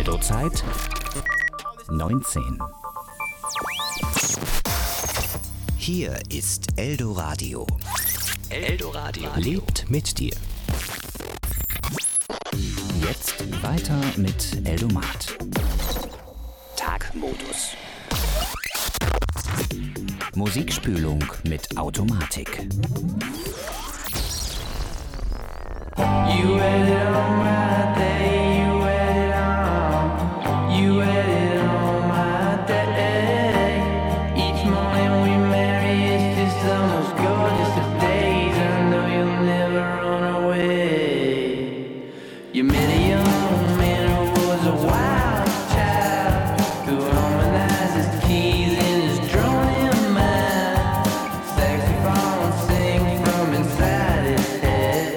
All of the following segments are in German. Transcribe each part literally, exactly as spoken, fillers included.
Eldo-Zeit neunzehn. Hier ist Eldoradio. Eldoradio lebt mit dir. Jetzt weiter mit Eldomat. Tagmodus. Musikspülung mit Automatik. You waited on my day, you waited on, you waited on my day. Each morning we marry, it's just the most gorgeous of days. I know you'll never run away. You met a young man who was a wild child, who harmonized his keys in his droning mind. Saxophone sing from inside his head.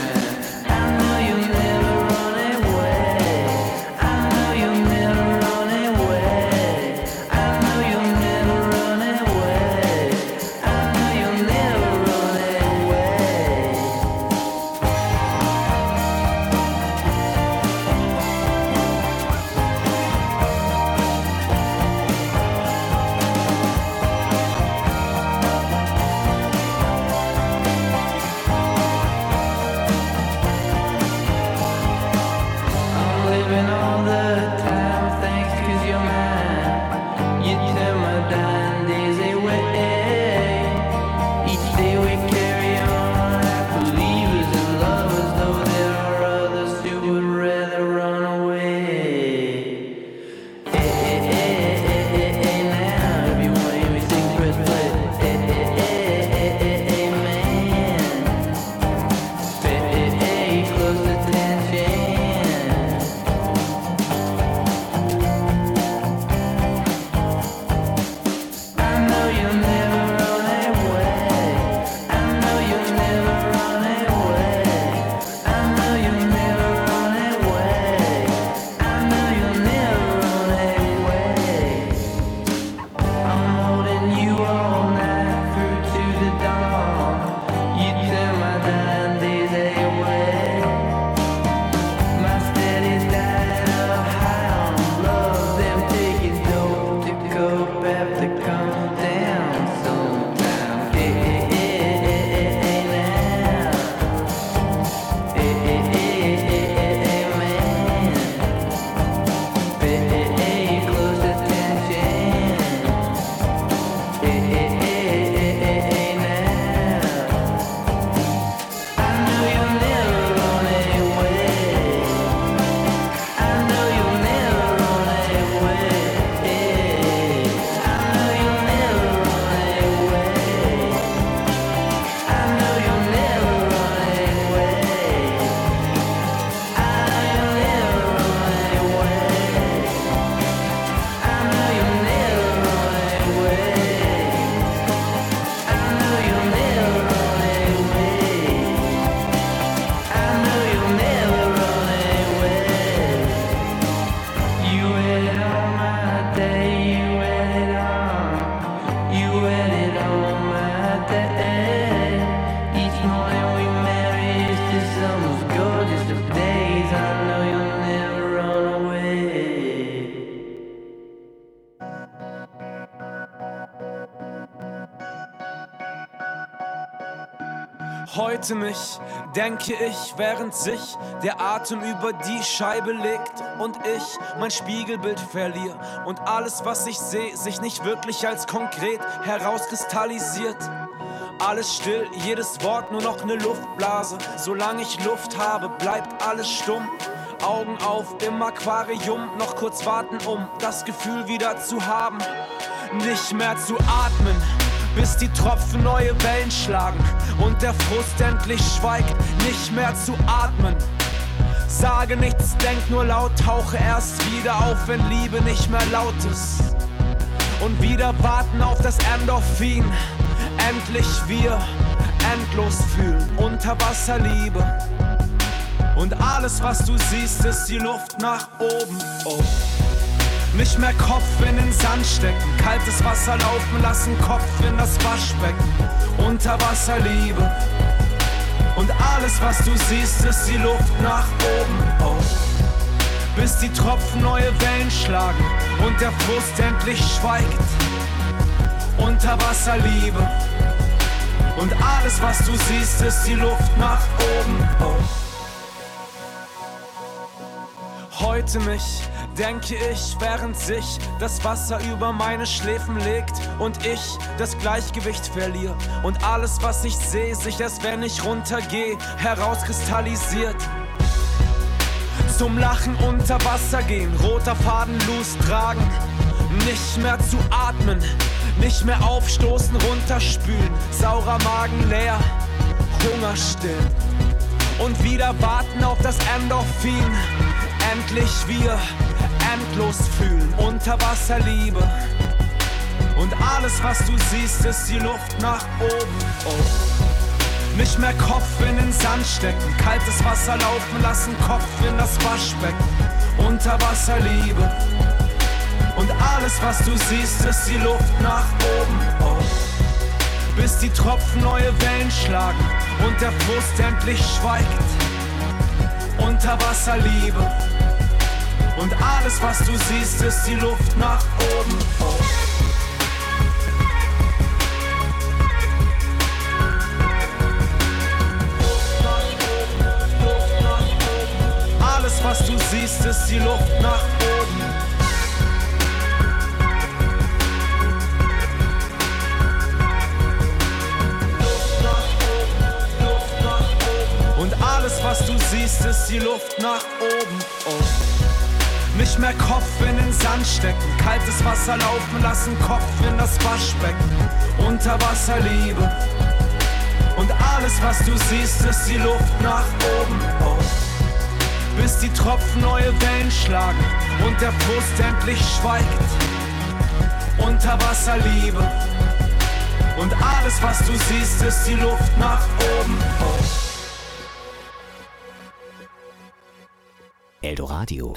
Heute mich, denke ich, während sich der Atem über die Scheibe legt und ich mein Spiegelbild verliere und alles, was ich sehe, sich nicht wirklich als konkret herauskristallisiert. Alles still, jedes Wort nur noch ne Luftblase. Solange ich Luft habe, bleibt alles stumm. Augen auf im Aquarium, noch kurz warten, um das Gefühl wieder zu haben. Nicht mehr zu atmen, bis die Tropfen neue Wellen schlagen und der Frust endlich schweigt, nicht mehr zu atmen. Sage nichts, denk nur laut, tauche erst wieder auf, wenn Liebe nicht mehr laut ist. Und wieder warten auf das Endorphin, endlich wir endlos fühlen, Unterwasserliebe. Und alles, was du siehst, ist die Luft nach oben, oh. Nicht mehr Kopf in den Sand stecken, kaltes Wasser laufen lassen, Kopf in das Waschbecken, Unterwasserliebe. Und alles, was du siehst, ist die Luft nach oben, oh. bis die Tropfen neue Wellen schlagen und der Frust endlich schweigt. Unterwasserliebe und alles, was du siehst, ist die Luft nach oben. Oh. Heute mich, denke ich, während sich das Wasser über meine Schläfen legt und ich das Gleichgewicht verliere und alles, was ich sehe, sich erst wenn ich runtergehe, herauskristallisiert. Zum Lachen unter Wasser gehen, roter Faden loose tragen, nicht mehr zu atmen, nicht mehr aufstoßen, runterspülen, saurer Magen leer, Hunger stillen und wieder warten auf das Endorphin. Endlich wir endlos fühlen, Unterwasserliebe und alles, was du siehst, ist die Luft nach oben. Oh. Nicht mehr Kopf in den Sand stecken, kaltes Wasser laufen lassen, Kopf in das Waschbecken. Unterwasserliebe und alles, was du siehst, ist die Luft nach oben. Oh. Bis die Tropfen neue Wellen schlagen und der Frust endlich schweigt. Unterwasserliebe und alles, was du siehst, ist die Luft nach oben. Oh. Alles, was du siehst, ist die Luft nach oben. Und alles, was du siehst, ist die Luft nach oben. Oh. Nicht mehr Kopf in den Sand stecken, kaltes Wasser laufen lassen, Kopf in das Waschbecken. Unterwasserliebe und alles, was du siehst, ist die Luft nach oben. Oh. Bis die Tropfen neue Wellen schlagen und der Frust endlich schweigt. Unterwasserliebe und alles, was du siehst, ist die Luft nach oben. Oh. Eldoradio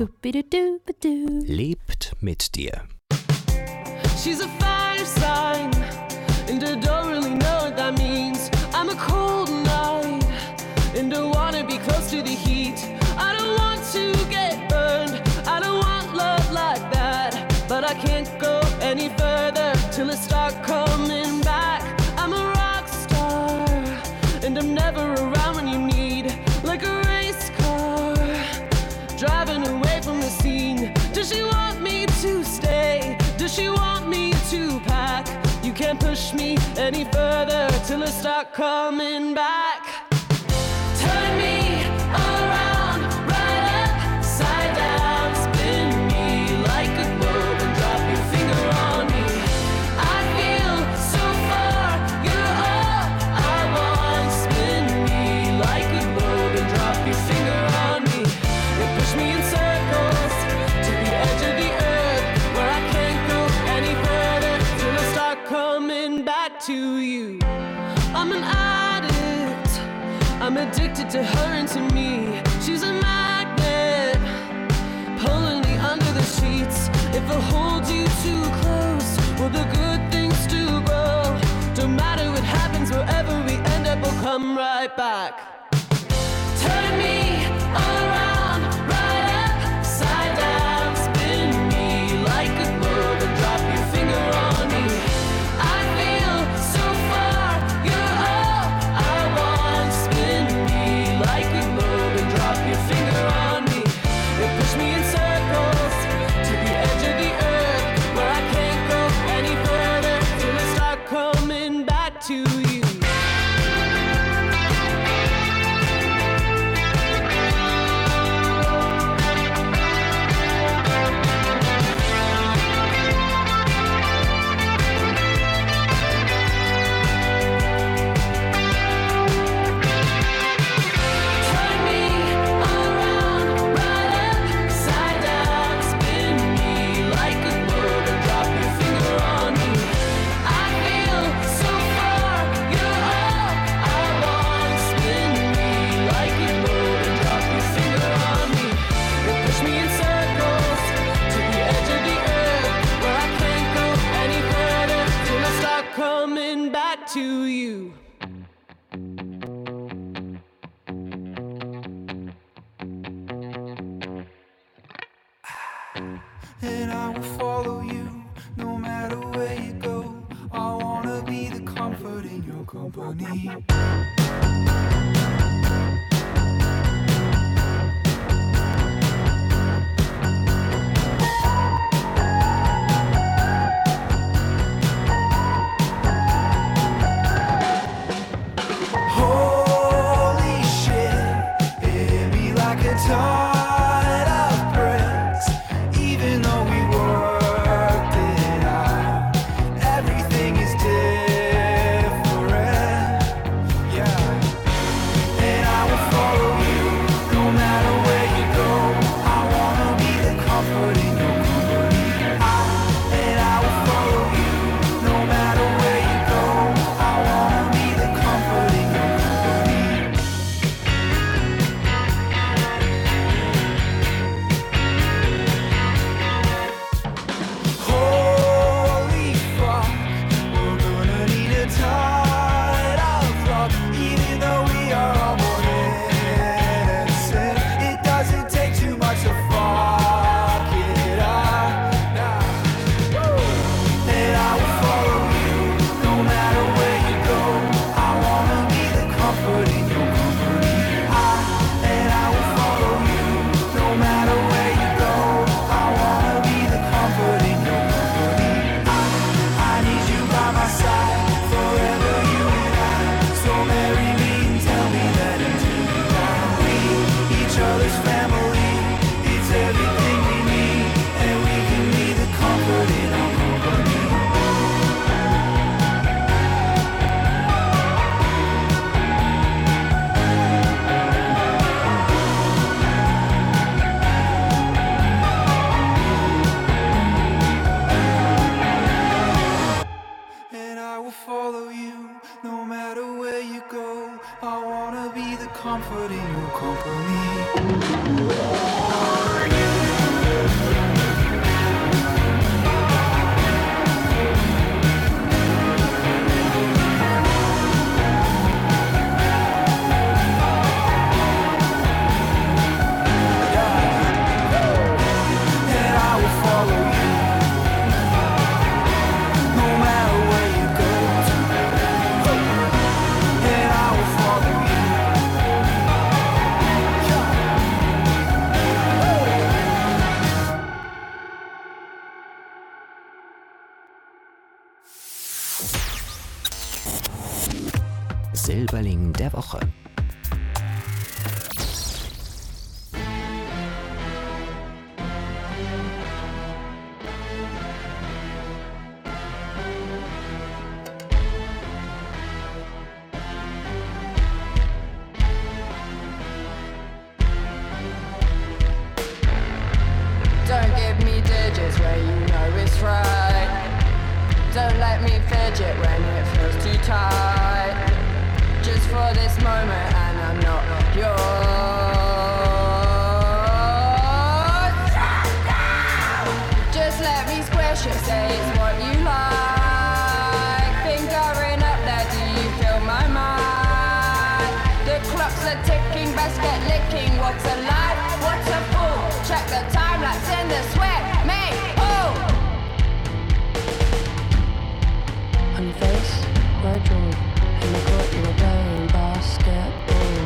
lebt mit dir. She's a fire sign, and I don't really know what that means. I'm a cold night, and I wanna be close to the heat. I don't want to get burned, I don't want love like that. But I can't go any further till I start coming back. I'm a rock star, and I'm never around when you need. Like a race car, driving away from the scene. Does she want me to stay? Does she want me to pack? You can't push me any further till I start coming back. Turn me around, right upside down, spin me like a globe and drop your finger on me. I feel so far, you're all I want. Spin me like a globe and drop your finger on me. You push me in circles to the edge of the earth, where I can't go any further till I start coming back to you. I'm an addict, I'm addicted to her and to me. She's a magnet, pulling me under the sheets. If I hold you too close, will the good things do grow? Don't matter what happens, wherever we end up, we'll come right back. Turn me around, right upside down, spin me like a globe and drop your finger on me. I feel so far, you're all I want. Spin me like a globe and drop your finger on me. You push me in circles to the edge of the earth, where I can't go any further till I start coming back to you. your company. Holy shit, it be like a ton of bricks. Even though we worked it out, everything is different. Yeah, and I will follow you no matter where you go. I wanna be the comfort in your company. I, and I will follow you no matter where you go. I wanna be the comfort in your company. Holy fuck, we're gonna need a ton of luck. Even though we are all born innocent, it doesn't take too much to fuck it up. Nah. And I will follow you no matter where you go. I wanna be the comfort in your company. I, and I will follow you no matter where you go. I wanna be the comfort in your company. I, I need you by my side forever, you and I. So marry me and tell me that until we die, we each other's family. It's everything we need, and we can be the comfort in our company. And I will follow you no matter where you go. I wanna be the comfort in your company. And I will follow you no matter where you go. And I will follow you. Silberling der Woche. Don't give me digits where you know it's right. Don't let me fidget when it feels too tight. Just for this moment and I'm not yours. Just let me squish it, say it's what you like. Fingering up there, do you feel my mind? The clocks are ticking, best get licking. What's a lie? What's a fool? Check the time lapse in the sweat. Me, oh! On your face, where I draw. In the court, you were playing basketball.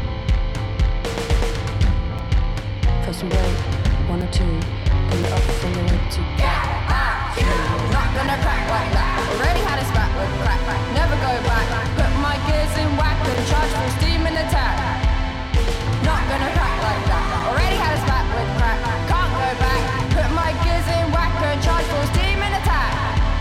First we wait, one or two. Pull it up from the way to get at you. Not gonna crack like that. Already had a spat with crack. Never go back. Put my gears in whack and charge for steam and attack. Not gonna crack like that. Already had a spat with crack. Can't go back. Put my gears in whack and charge for steam and attack.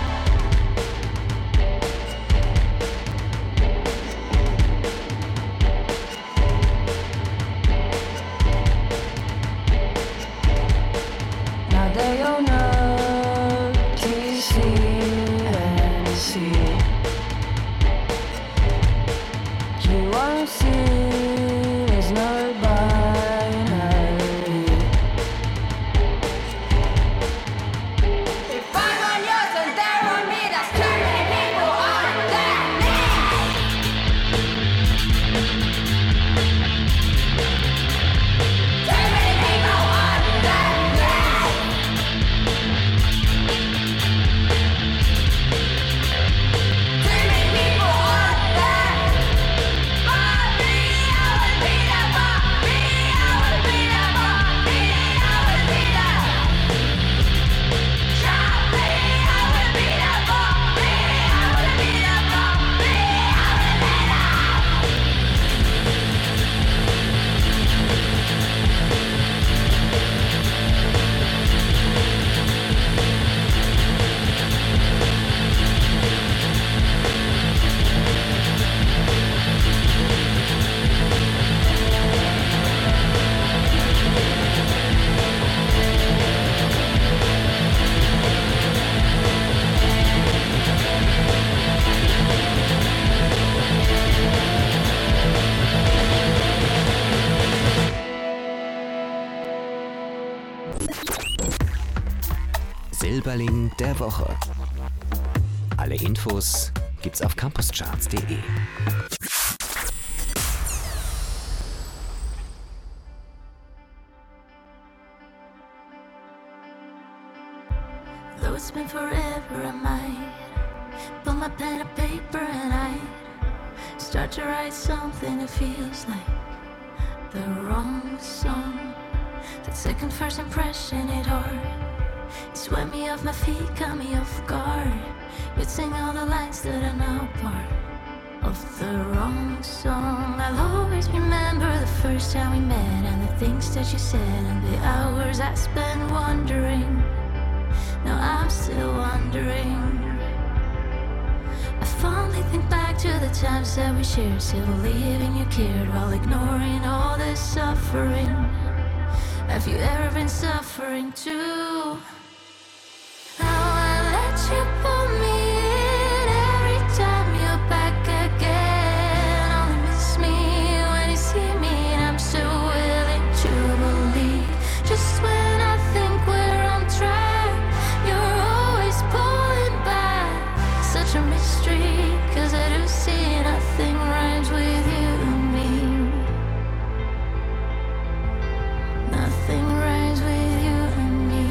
Now they all know T C and C. You won't see Silberling der Woche. Alle Infos gibt's auf campuscharts punkt de. Though it's been forever, I might put my pen and paper and I start to write something that feels like the wrong song. That second first impression hit hard. It swept me off my feet, caught me off guard. You'd sing all the lines that are now part of the wrong song. I'll always remember the first time we met and the things that you said and the hours I spent wondering. Now I'm still wondering. I fondly think back to the times that we shared, still believing you cared while ignoring all this suffering. Have you ever been suffering too? How I let you pull me in every time you're back again. Only miss me when you see me, and I'm so willing to believe. Just when I think we're on track, you're always pulling back. Such a mystery, 'cause I do see nothing rhymes with you and me. Nothing rhymes with you and me.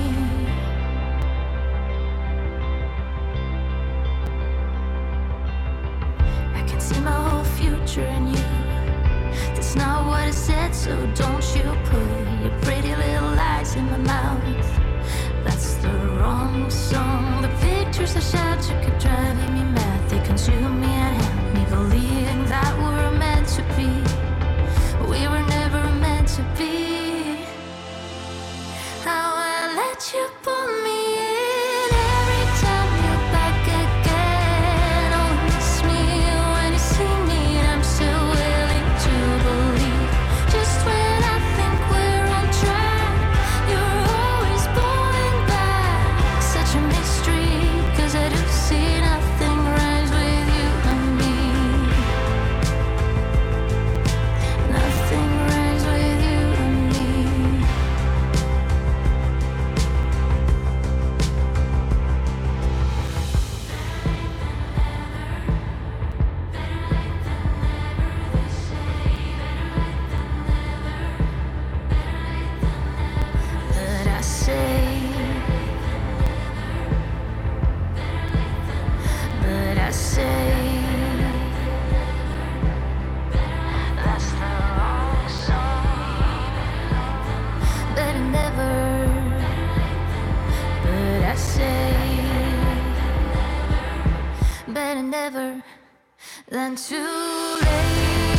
I can see my whole future in you. That's not what I said, so don't you put your pretty little lies in my mouth. That's the wrong song. The pictures I shot you keep driving me mad. They consume me and have me believing that we're meant to be. We were never meant to be. How I let you pull me in every time you're back again. Oh, miss me when you see me, and I'm still willing to believe. Just when I think we're on track, you're always pulling back. Such a mystery, 'cause I do see nothing rhymes with you and me. Nothing rhymes with you and me. But I say, but I say, that's the wrong song. Better never, but I say, better never than too late.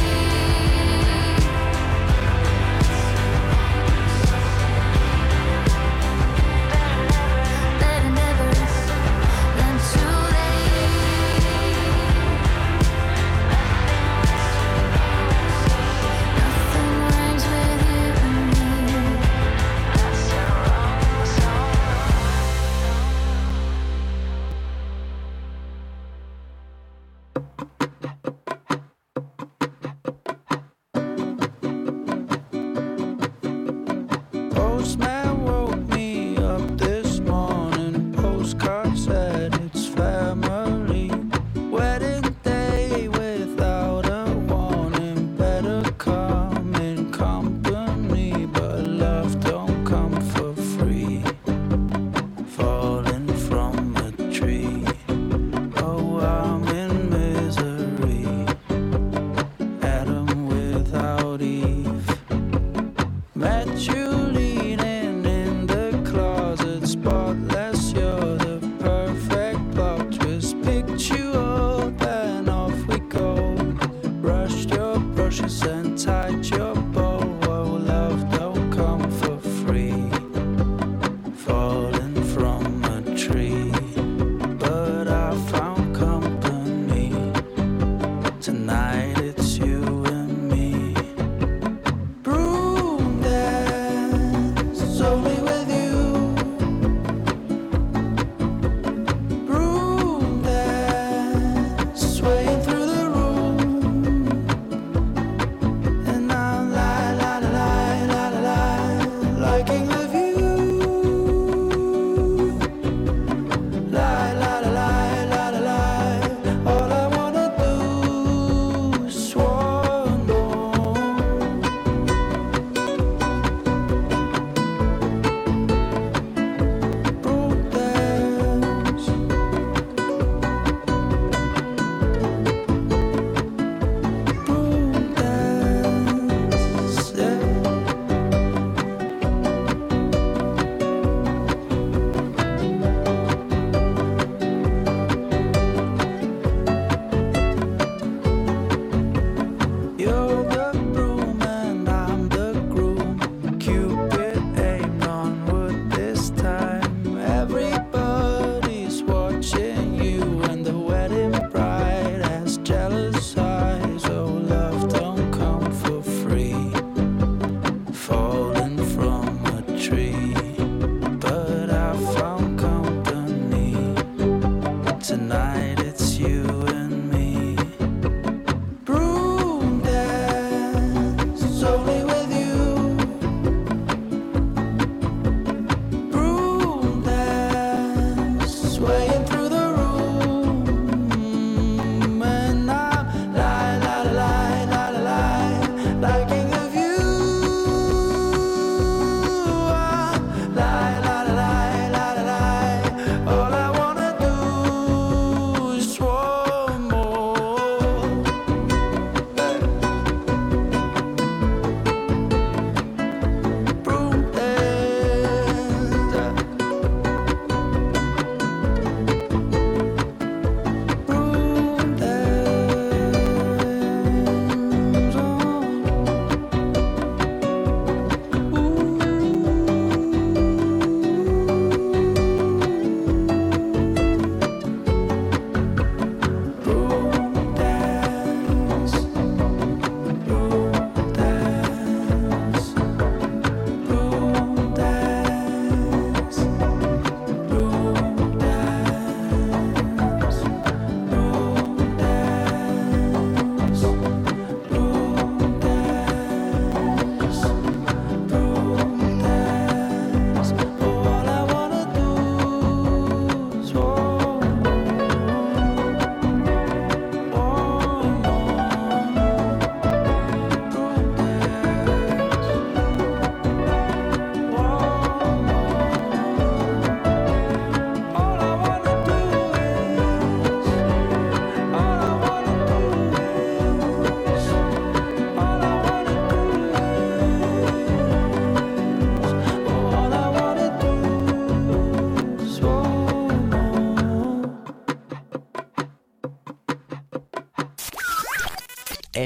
Better never than too late. Nothing rhymes with you and me. That's the wrong song. Postman woke me up this morning. Postcard said it's family. Wedding day without a warning. Better come in company, but love don't come for free. Falling from a tree. Oh, I'm in misery. Adam without Eve. Met you leaning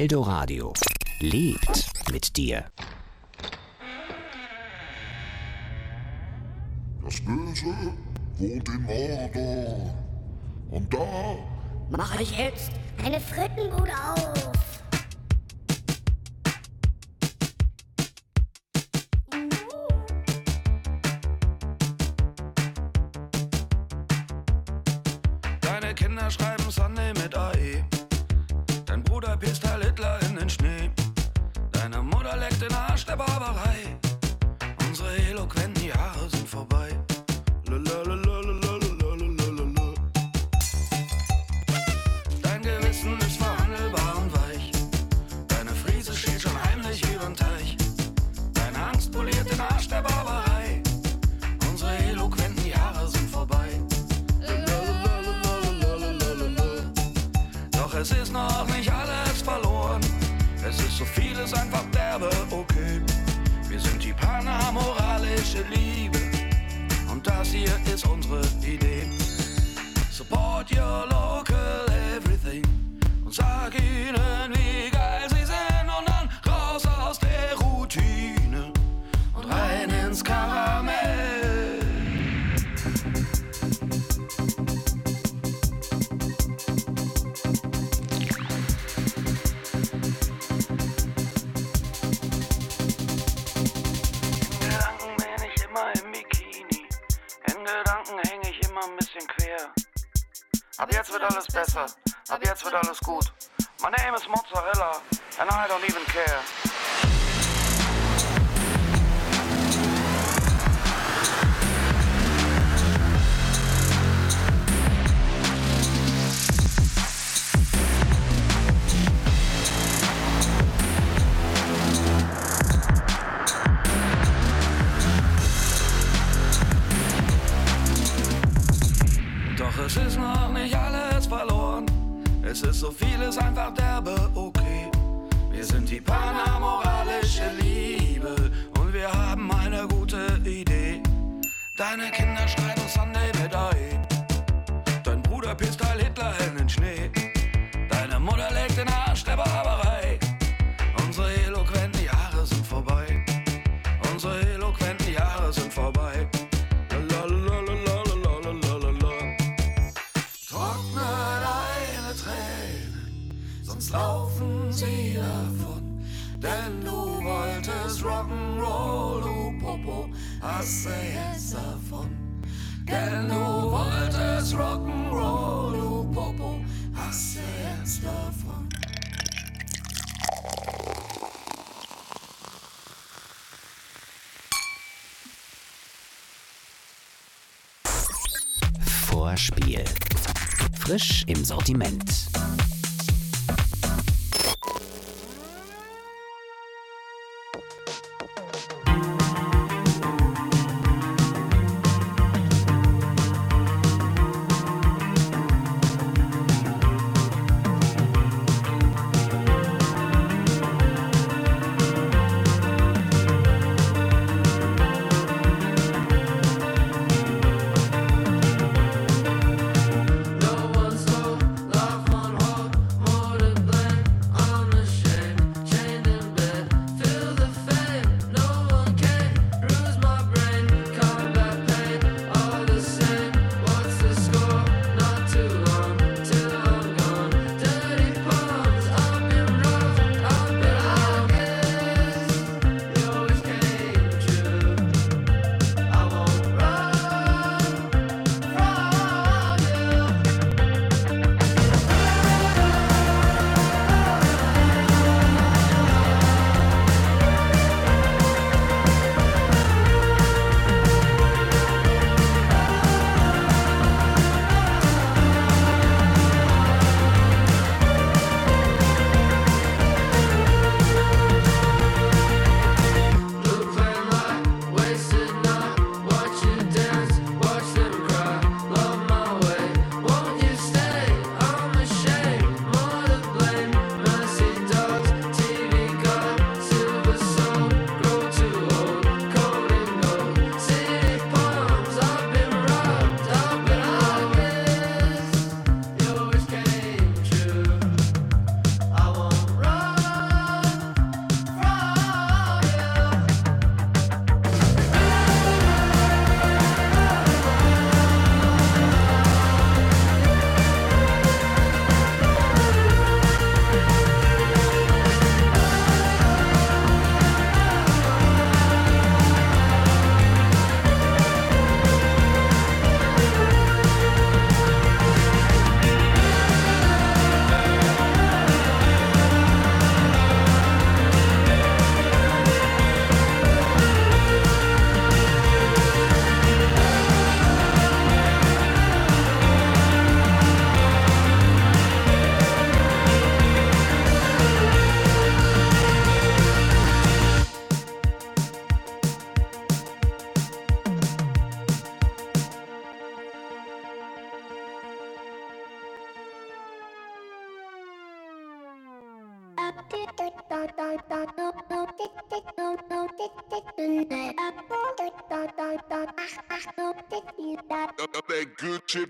Eldoradio lebt mit dir. Das Böse wohnt in Mordor. Und da mach ich jetzt eine Frittenbude auf. Deine Kinder schreiben Sunday mit A E. Dein Bruder pisst Heil Hitler in den Schnee. Deine Mutter leckt den Arsch der Barbarei. Unsere eloquenten Jahre sind vorbei. Lalalalalalalalalala. Dein Gewissen ist verhandelbar und weich. Deine Friese steht schon heimlich überm Teich. Deine Angst poliert den Arsch der Barbarei. Unsere eloquenten Jahre sind vorbei. Doch es ist noch nicht alles verloren. Es ist so vieles einfach derbe okay. Wir sind die panamoralische Liebe. Und das hier ist unsere Idee. Support your local everything. Und sag ihnen, wie geil sie sind. Und dann raus aus der Routine. Und rein ins Karamell. Ein bisschen quer. Ab jetzt wird alles besser. Ab jetzt wird alles gut. My name is Mozzarella and I don't even care. Es ist noch nicht alles verloren. Es ist so vieles einfach derbe okay. Wir sind die panamoralische Liebe und wir haben eine gute Idee. Deine Kinder schreiben Sunday mit A E. Dein Bruder pisst Heil Hitler in den Schnee. Deine Mutter legt den Arsch der Barbarei. Unsere eloquenten Jahre sind vorbei. Unsere eloquenten Jahre sind vorbei. Laufen sie davon, denn du wolltest Rock'n'Roll, du Popo, hast du jetzt davon. Denn du wolltest Rock'n'Roll, du Popo, hast du jetzt davon. Vorspiel. Frisch im Sortiment. No one's so love on That good chip.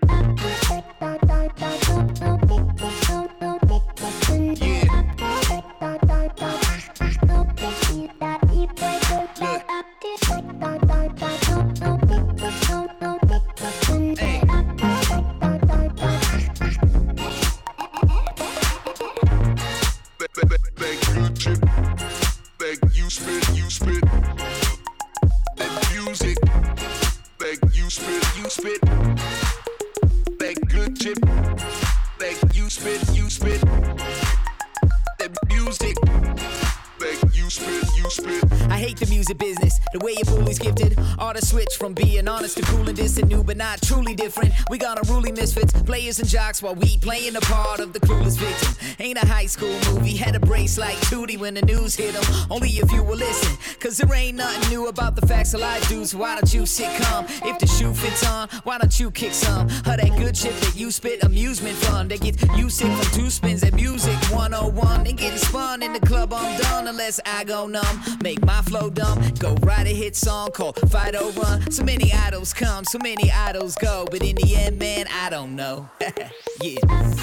From being honest to cool and distant, new but not truly different. We got unruly misfits, players and jocks while we playing the part of the clueless victim. Ain't a high school movie, had a brace like Tootie when the news hit 'em. Only if you will listen, cause there ain't nothing new about the facts of life, dudes. So why don't you sit calm? If the shoe fits on, why don't you kick some of that good shit that you spit? Amusement fun, they get you sick from two spins at music one oh one. They getting spun in the club, I'm done unless I go numb. Make my flow dumb, go write a hit song called Fight or Run. So many idols come, so many idols go, but in the end, man, I don't know. Yeah.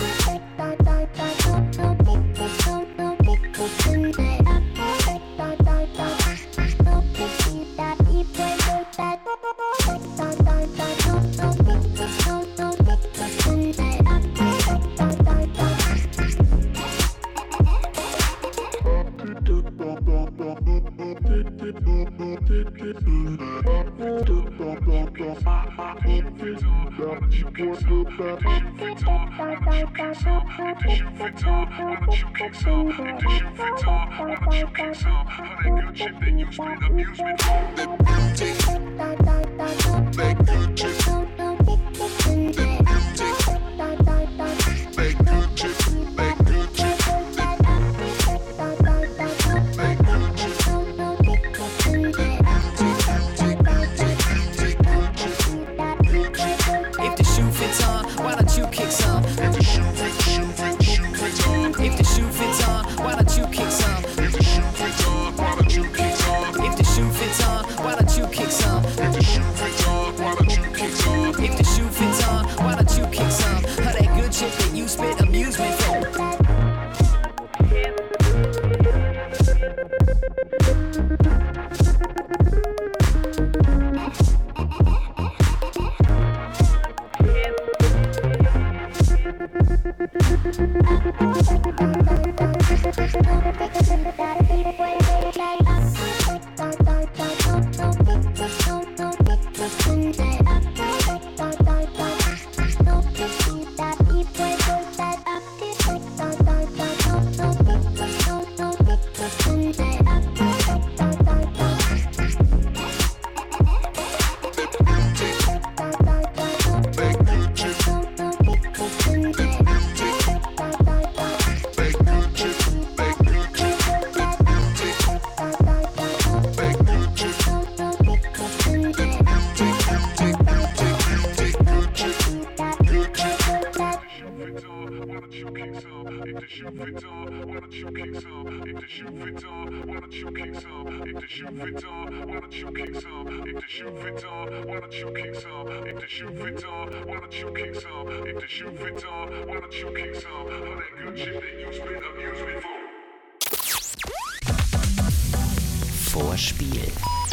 Vorspiel.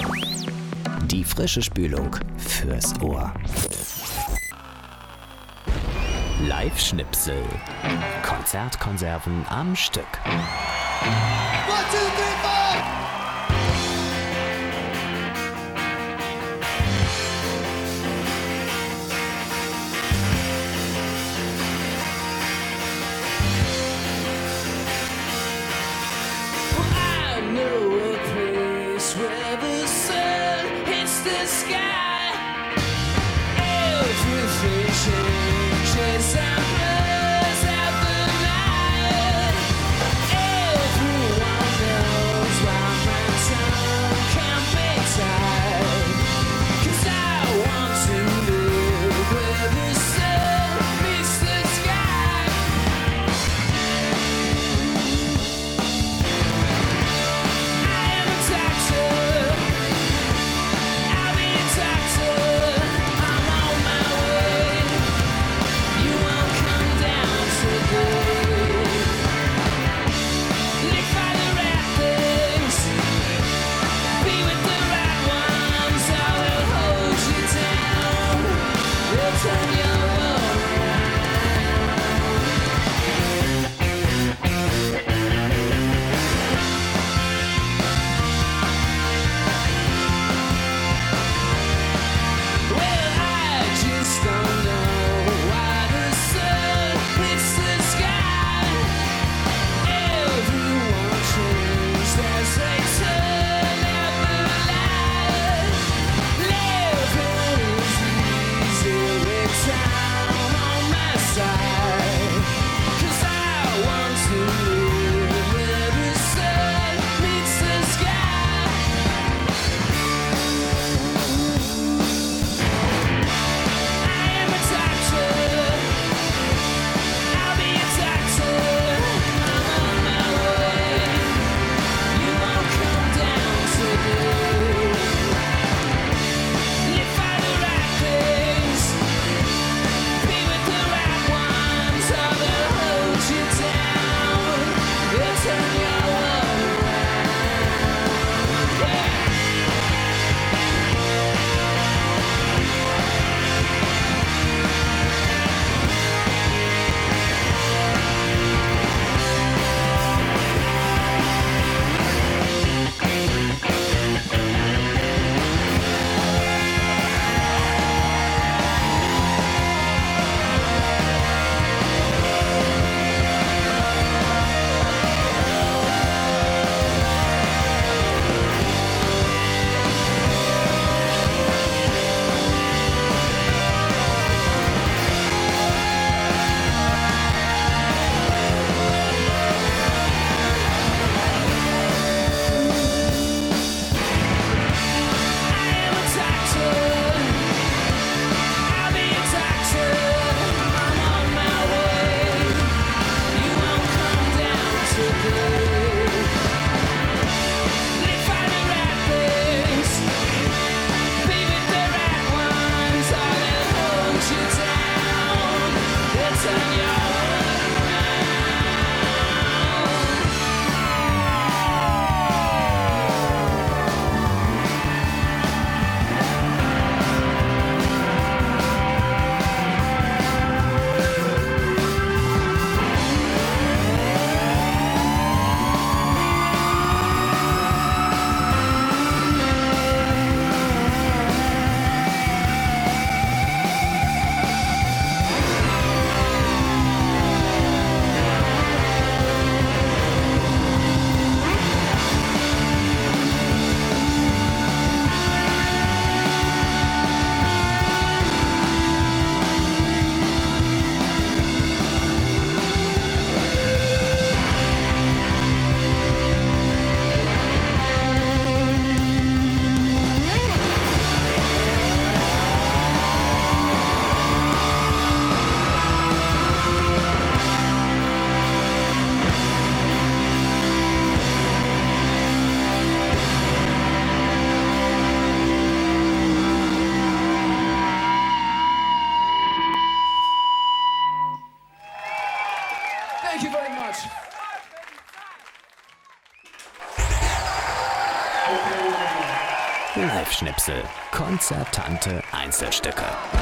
Die frische Spülung fürs Ohr. Live-Schnipsel. Konzertkonserven am Stück. One, two, three, four! Live-Schnipsel. Konzertante Einzelstücke.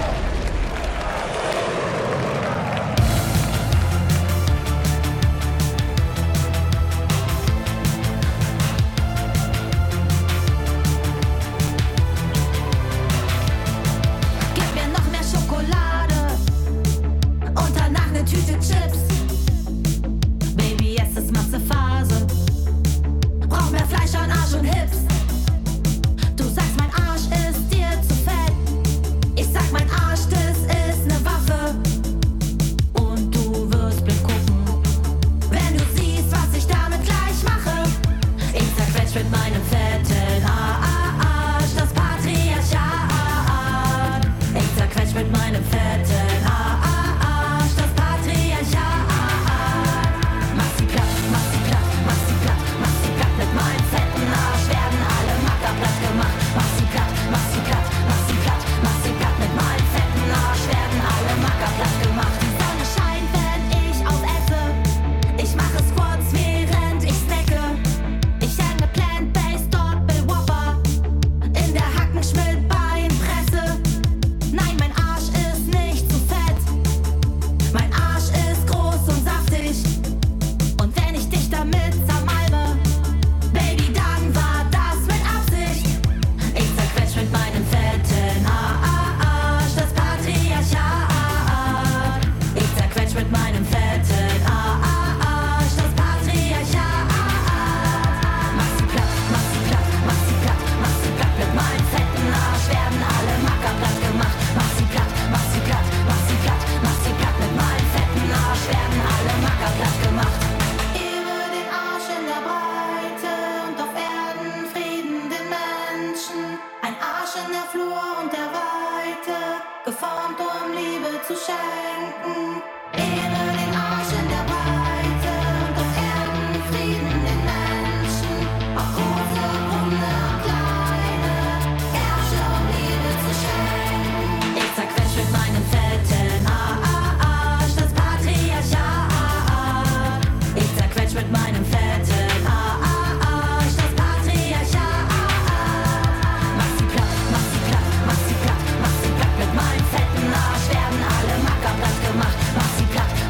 Gib mir noch mehr Schokolade und danach eine Tüte Chips. Baby, es ist Massephase. Brauch mehr Fleisch an Arsch und Hips. Du sagst, mein Arsch ist dir zu fett. Ich sag, mein Arsch, das ist ne Waffe. Und du wirst blind gucken, wenn du siehst, was ich damit gleich mache. Ich zerquetsch mit meinem fetten Arsch das Patriarchat. Ich zerquetsch mit meinem fetten Arsch das Patriarchat. Mach sie platt, mach sie platt, mach sie platt, mach sie platt mit meinem fetten Arsch. Werden alle Macker platt gemacht. Mach sie platt, mach sie platt, mach sie platt, mach sie platt mit meinem fetten Arsch. Werden alle Macker platt gemacht. Die Sonne scheint, wenn ich aufesse. Ich mache Squats, während ich snacke. Ich hänge Plant-Based Doppel Whopper in der Hackenschmidt-Beinpresse. Nein, mein Arsch ist nicht zu fett. Mein Arsch ist groß und saftig. Und wenn ich dich damit zermalme, Baby, dann war das mit Absicht. Ich zerquetsch mit meinem fetten Arsch das Patriarchat. Ich zerquetsch mit meinem fetten Arsch das Patriarchat. Mach sie platt, mach sie platt, mach sie platt, mach sie platt mit meinem fetten Arsch. Werden alle Macker platt gemacht. Mach sie platt, mach sie platt, mach sie platt, mach sie platt mit meinem fetten Arsch. Werden alle Macker platt gemacht. Ehre den Arsch in der Breite und auf Erden Frieden den Menschen. Ein Arsch in der Flur und der Weite, geformt um Liebe zu schenken. Ehre den Arsch in der Breite und auf Erden Frieden den Menschen. Ob große, runde, kleine, Ärsche um Liebe zu schenken. Ich zerquetsch mit meinem fetten Arsch das Patriarchat. Ich zerquetsch mit meinem fetten Arsch das Patriarchat. Mach sie platt, mach sie platt, mach sie platt, mach sie platt mit meinem fetten Arsch. Werden alle Macker platt gemacht. Mach sie platt,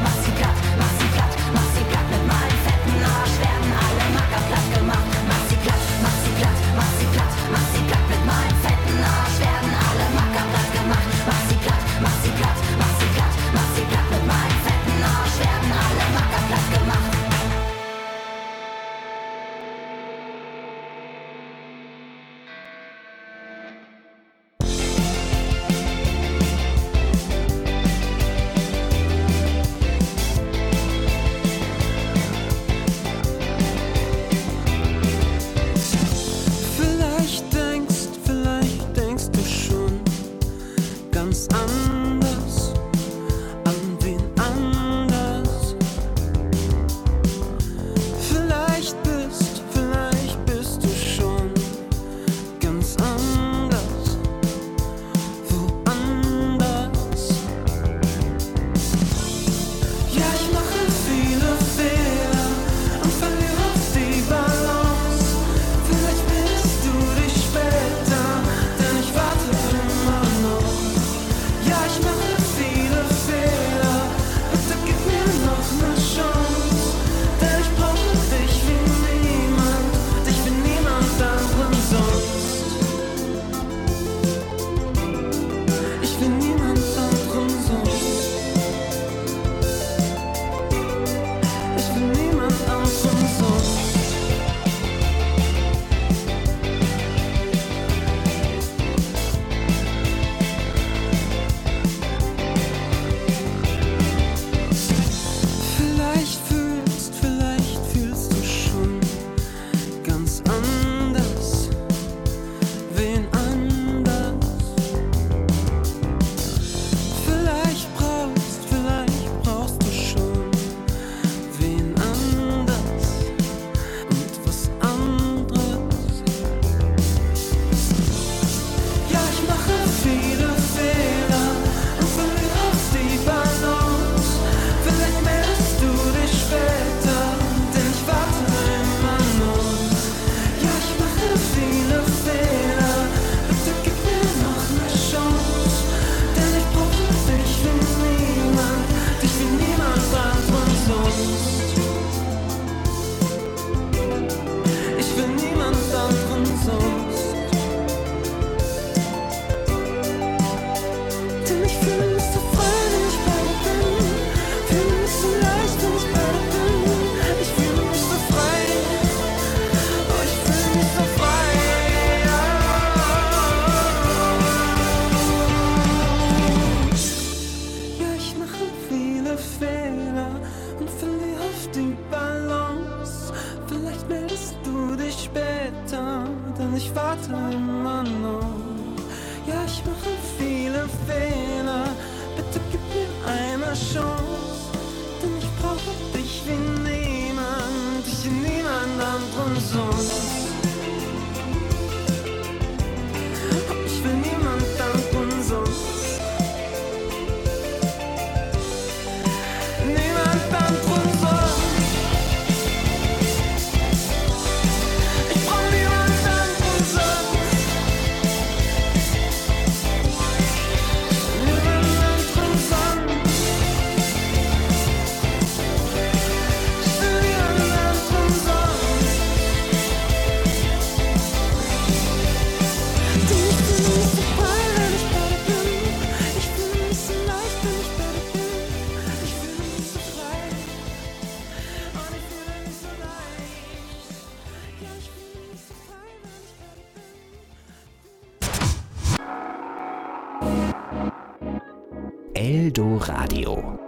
Eldoradio.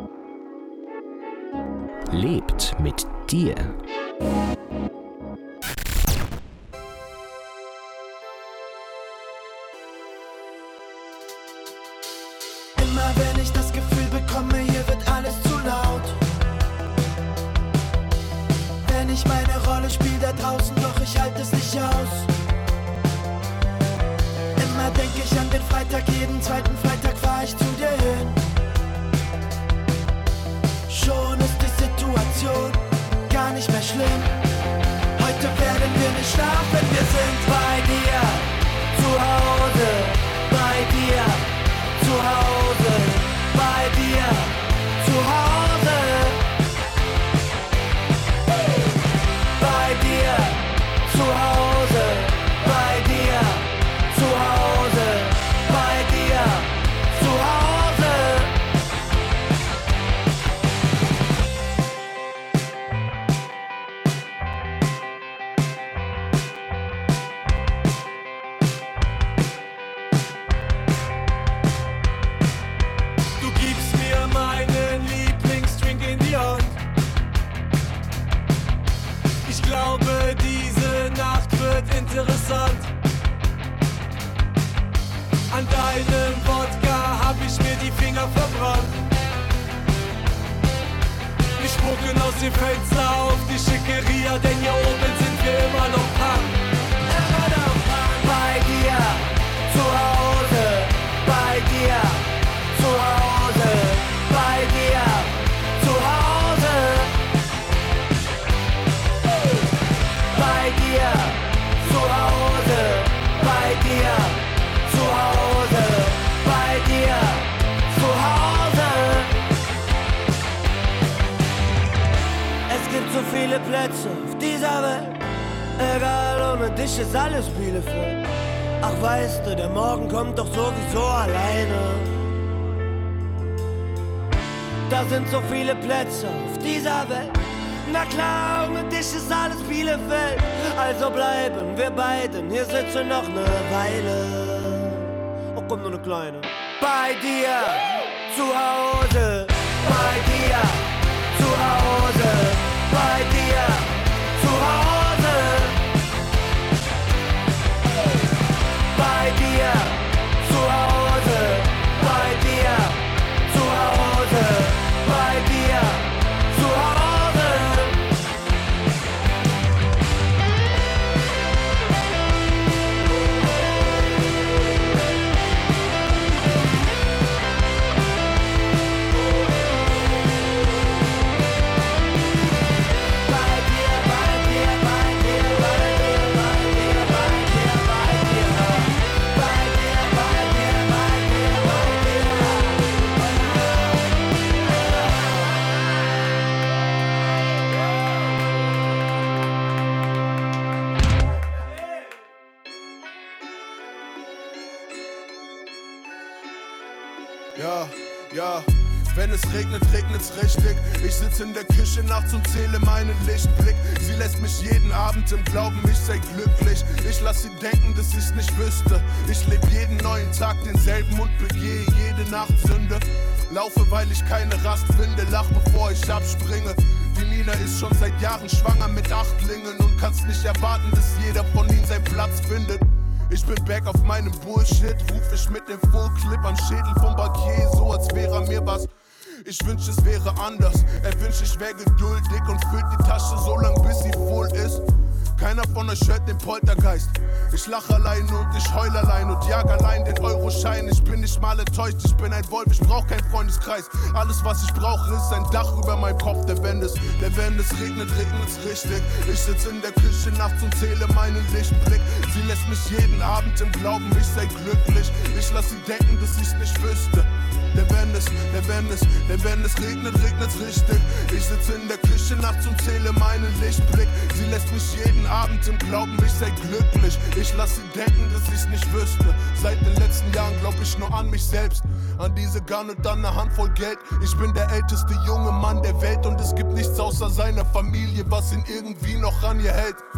Lebt mit dir. Immer wenn ich das Gefühl bekomme, hier wird alles zu laut. Wenn ich meine Rolle spiele da draußen, doch ich halte es nicht aus. Immer denke ich an den Freitag, jeden zweiten Freitag fahr ich zu dir hin. Schon ist die Situation gar nicht mehr schlimm. Heute werden wir nicht schlafen, wir sind bei dir zu Hause, bei dir zu Hause, bei dir zu Hause, bei dir zu Hause, bei dir zu Hause, bei dir zu Hause. Du gibst mir meinen Lieblingsdrink in die Hand. Ich glaube, diese Nacht wird interessant. An deinem Wodka hab ich mir die Finger verbrannt. Wir spucken aus dem Fenster auf die Schickeria, denn hier oben sind wir immer noch Punk. Bei dir zu Hause, bei dir zu Hause, bei dir zu Hause, bei dir zu Hause, bei dir zu Hause, bei dir zu Hause. Es gibt so viele Plätze auf dieser Welt, egal, ohne dich ist alles Bielefeld. Ach weißt du, der Morgen kommt doch sowieso alleine. Da sind so viele Plätze auf dieser Welt. Na klar, ohne dich ist alles Bielefeld. Also bleiben wir beiden, hier sitzen noch ne Weile. Oh, kommt nur ne kleine. Bei dir zu Hause, bei dir zu Hause, bei dir zu Hause, bei dir zu Hause, bei dir zu Hause, bei dir zu Hause. Ja, ja, wenn es regnet, regnet's richtig. Ich sitze in der Küche nachts und zähle meinen Lichtblick. Sie lässt mich jeden Abend im Glauben, ich sei glücklich. Ich lass sie denken, dass ich's nicht wüsste. Ich lebe jeden neuen Tag denselben und begehe jede Nacht Sünde. Laufe, weil ich keine Rast finde, lach bevor ich abspringe. Die Nina ist schon seit Jahren schwanger mit Achtlingen und kannst nicht erwarten, dass jeder von ihnen seinen Platz findet. Ich bin back auf meinem Bullshit, ruf ich mit dem Fullclip am Schädel vom Bankier, so als wäre mir was. Ich wünsch, es wäre anders, er wünscht, ich wär geduldig und füllt die Tasche so lang, bis sie voll ist. Keiner von euch hört den Poltergeist. Ich lach allein und ich heul allein und jag allein den Euroschein. Ich bin nicht mal enttäuscht, ich bin ein Wolf, ich brauch keinen Freundeskreis. Alles, was ich brauche, ist ein Dach über meinem Kopf, der wenn es, der wenn es regnet, regnet's richtig. Ich sitz in der Küche nachts und zähle meinen Lichtblick. Sie lässt mich jeden Abend im Glauben, ich sei glücklich. Ich lass sie denken, dass ich's nicht wüsste. Der wenn es, der wenn es, der wenn es regnet, regnet's richtig. Ich sitze in der Küche nachts und zähle meinen Lichtblick. Sie lässt mich jeden Abend im Glauben, ich sei glücklich. Ich lass sie denken, dass ich's nicht wüsste. Seit den letzten Jahren glaub ich nur an mich selbst, an diese Gun und dann eine Handvoll Geld. Ich bin der älteste junge Mann der Welt und es gibt nichts außer seiner Familie, was ihn irgendwie noch an ihr hält.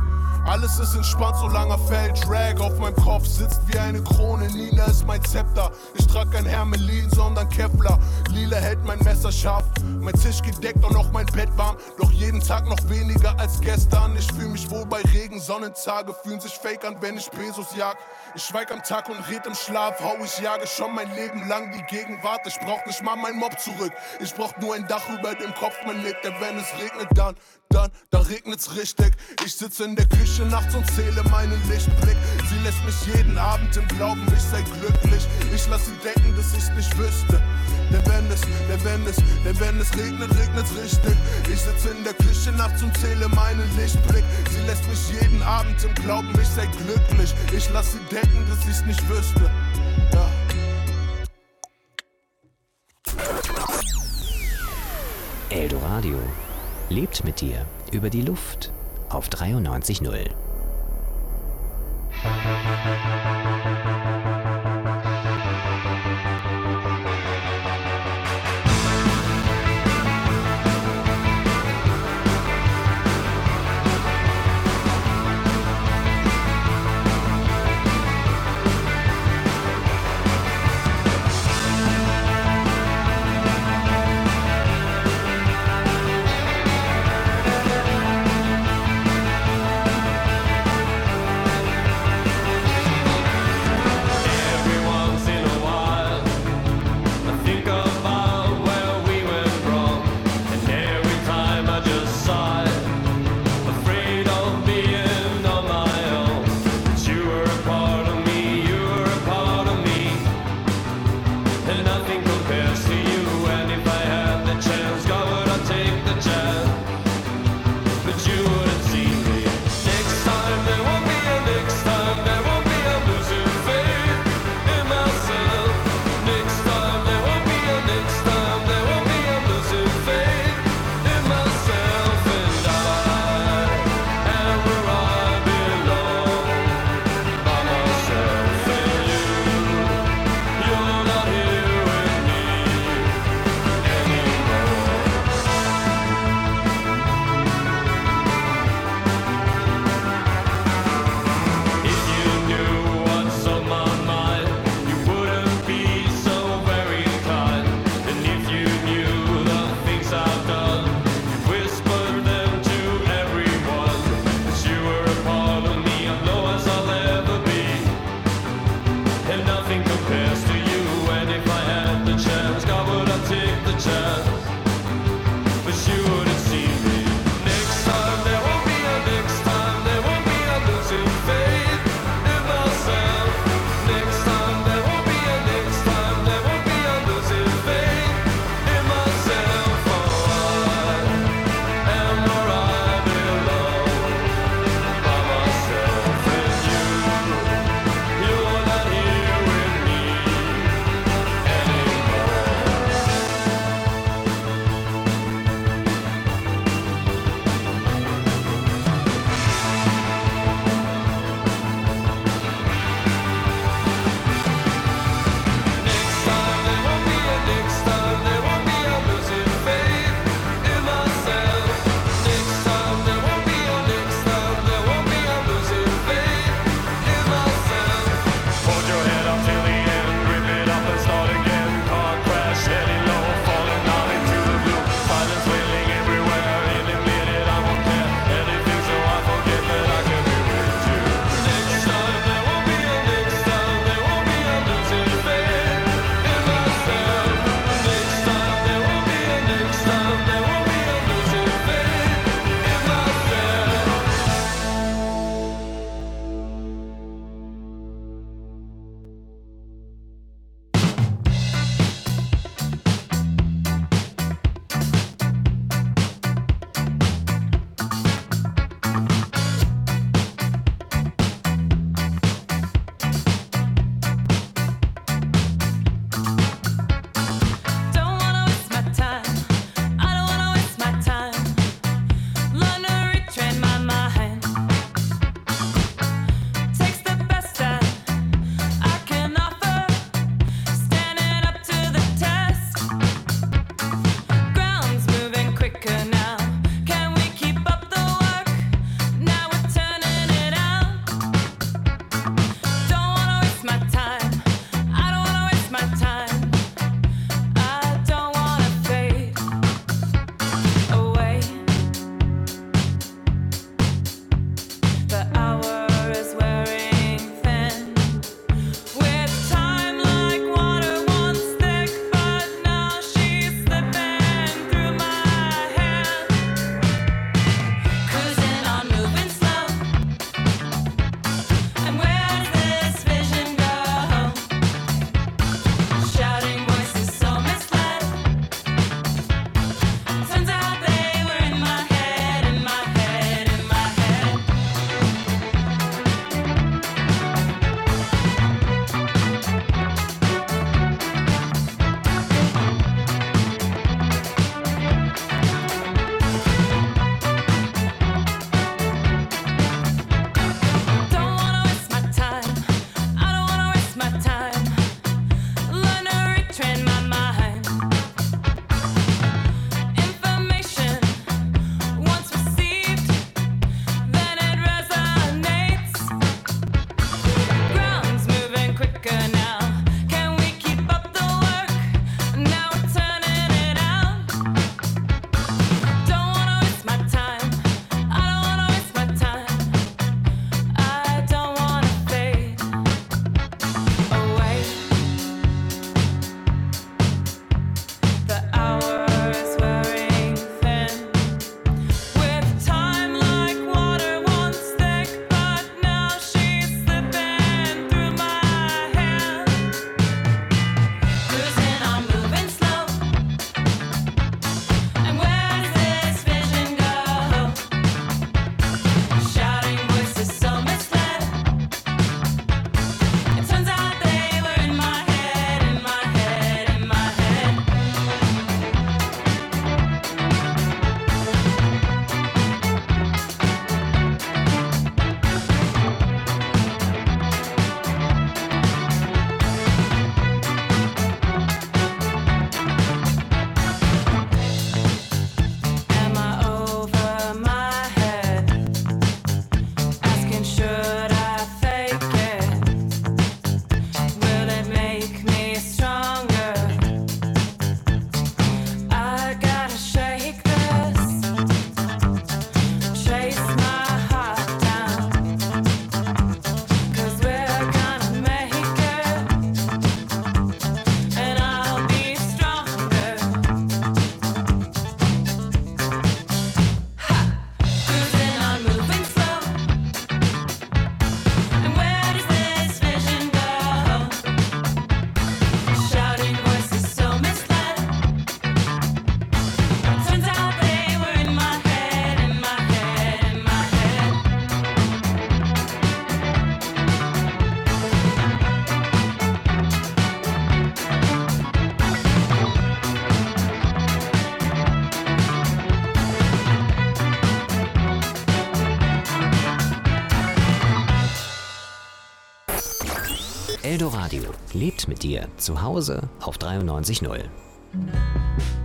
Alles ist entspannt, solange er fällt. Drag auf meinem Kopf sitzt wie eine Krone. Nina ist mein Zepter. Ich trag kein Hermelin, sondern Kevlar. Lila hält mein Messer scharf. Mein Tisch gedeckt und auch mein Bett warm. Doch jeden Tag noch weniger als gestern. Ich fühl mich wohl bei Regen, Sonnentage fühlen sich fake an, wenn ich Pesos jag. Ich schweig am Tag und red im Schlaf. Hau, ich jage schon mein Leben lang die Gegenwart. Ich brauch nicht mal mein Mob zurück. Ich brauch nur ein Dach über dem Kopf, mein Leg. Denn wenn es regnet, dann, dann, dann regnet's richtig. Ich sitze in der Küche nachts und zähle meinen Lichtblick. Sie lässt mich jeden Abend im Glauben, ich sei glücklich. Ich lass sie denken, dass ich's nicht wüsste. Denn wenn es, denn wenn es, denn wenn es regnet, regnet's richtig. Ich sitze in der Küche nachts und zähle meinen Lichtblick. Sie lässt mich jeden Abend im Glauben, ich sei glücklich. Ich lass sie denken, dass ich's nicht wüsste. Ja. Eldoradio lebt mit dir über die Luft auf dreiundneunzig Komma null. Eldoradio lebt mit dir zu Hause auf dreiundneunzig Komma null.